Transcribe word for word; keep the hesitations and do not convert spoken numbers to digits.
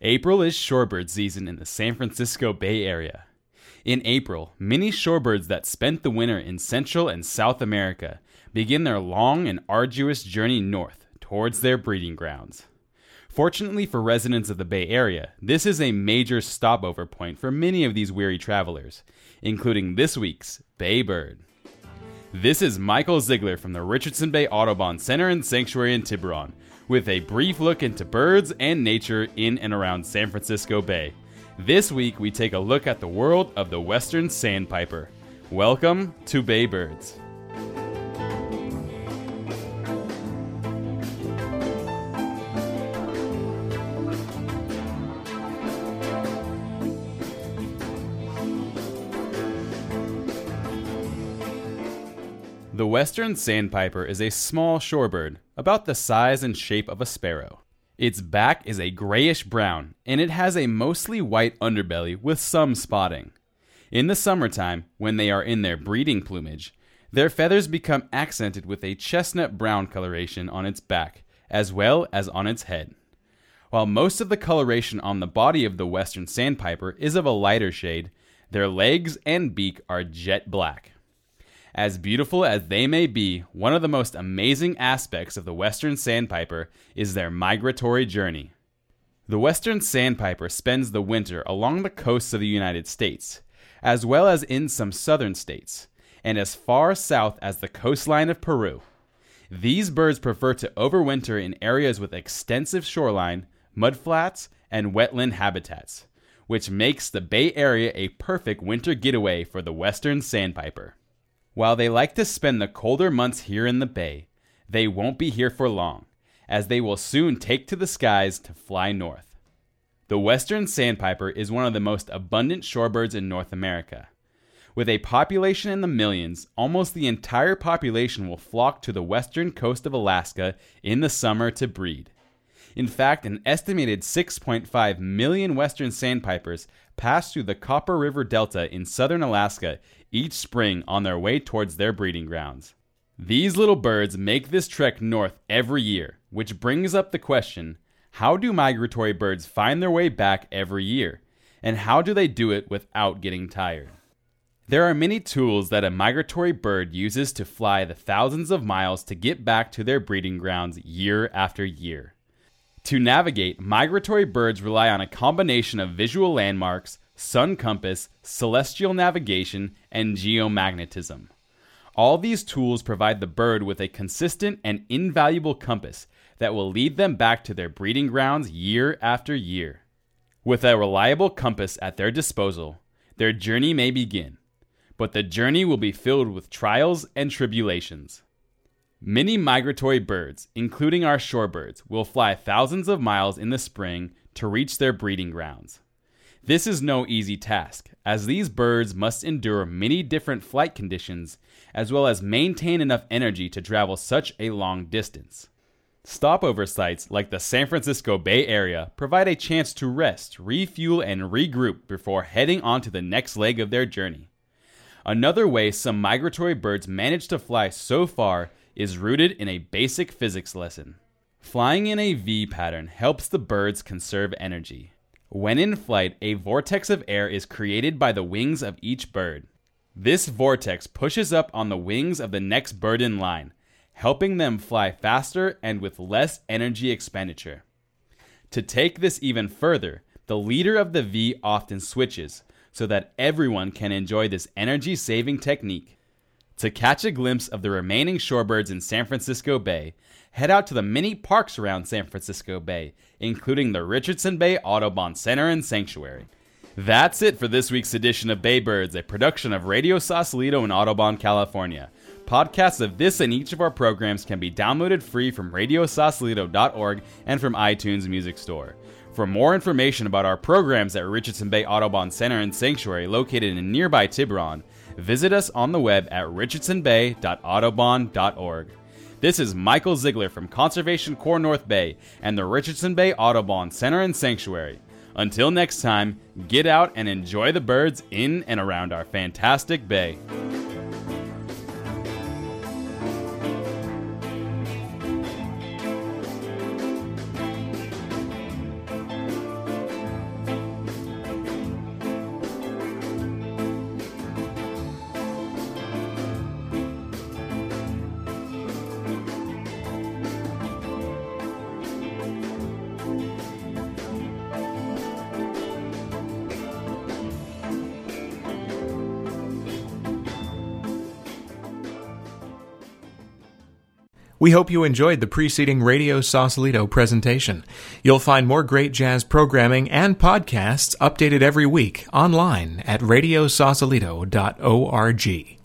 April is shorebird season in the San Francisco Bay Area. In April, many shorebirds that spent the winter in Central and South America begin their long and arduous journey north towards their breeding grounds. Fortunately for residents of the Bay Area, this is a major stopover point for many of these weary travelers, including this week's Bay Bird. This is Michael Ziegler from the Richardson Bay Audubon Center and Sanctuary in Tiburon, with a brief look into birds and nature in and around San Francisco Bay. This week, we take a look at the world of the Western Sandpiper. Welcome to Bay Birds. The Western Sandpiper is a small shorebird, about the size and shape of a sparrow. Its back is a grayish-brown, and it has a mostly white underbelly with some spotting. In the summertime, when they are in their breeding plumage, their feathers become accented with a chestnut-brown coloration on its back, as well as on its head. While most of the coloration on the body of the Western Sandpiper is of a lighter shade, their legs and beak are jet black. As beautiful as they may be, one of the most amazing aspects of the Western Sandpiper is their migratory journey. The Western Sandpiper spends the winter along the coasts of the United States, as well as in some southern states, and as far south as the coastline of Peru. These birds prefer to overwinter in areas with extensive shoreline, mudflats, and wetland habitats, which makes the Bay Area a perfect winter getaway for the Western Sandpiper. While they like to spend the colder months here in the Bay, they won't be here for long, as they will soon take to the skies to fly north. The Western Sandpiper is one of the most abundant shorebirds in North America. With a population in the millions, almost the entire population will flock to the western coast of Alaska in the summer to breed. In fact, an estimated six point five million Western Sandpipers pass through the Copper River Delta in southern Alaska each spring on their way towards their breeding grounds. These little birds make this trek north every year, which brings up the question, how do migratory birds find their way back every year? And how do they do it without getting tired? There are many tools that a migratory bird uses to fly the thousands of miles to get back to their breeding grounds year after year. To navigate, migratory birds rely on a combination of visual landmarks, sun compass, celestial navigation, and geomagnetism. All these tools provide the bird with a consistent and invaluable compass that will lead them back to their breeding grounds year after year. With a reliable compass at their disposal, their journey may begin, but the journey will be filled with trials and tribulations. Many migratory birds, including our shorebirds, will fly thousands of miles in the spring to reach their breeding grounds. This is no easy task, as these birds must endure many different flight conditions, as well as maintain enough energy to travel such a long distance. Stopover sites like the San Francisco Bay Area provide a chance to rest, refuel, and regroup before heading on to the next leg of their journey. Another way some migratory birds manage to fly so far is rooted in a basic physics lesson. Flying in a V pattern helps the birds conserve energy. When in flight, a vortex of air is created by the wings of each bird. This vortex pushes up on the wings of the next bird in line, helping them fly faster and with less energy expenditure. To take this even further, the leader of the V often switches, so that everyone can enjoy this energy-saving technique. To catch a glimpse of the remaining shorebirds in San Francisco Bay, head out to the many parks around San Francisco Bay, including the Richardson Bay Audubon Center and Sanctuary. That's it for this week's edition of Bay Birds, a production of Radio Sausalito in Audubon, California. Podcasts of this and each of our programs can be downloaded free from radio sausalito dot org and from iTunes Music Store. For more information about our programs at Richardson Bay Audubon Center and Sanctuary located in nearby Tiburon, visit us on the web at richardson bay dot audubon dot org. This is Michael Ziegler from Conservation Corps North Bay and the Richardson Bay Audubon Center and Sanctuary. Until next time, get out and enjoy the birds in and around our fantastic bay. We hope you enjoyed the preceding Radio Sausalito presentation. You'll find more great jazz programming and podcasts updated every week online at radio sausalito dot org.